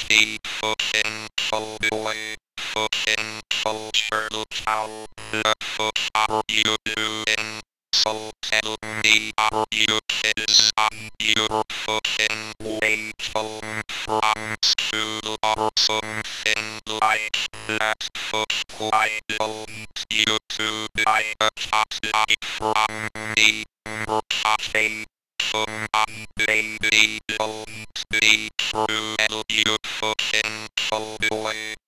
the fucking full boy, fucking full turtle cow. What are you doing? So tell me, are you kids on your fucking way home from school or something like that? Fuck, why don't you two buy a cat like from me? Okay. Come on, baby, don't be cruel, you fucking full boy.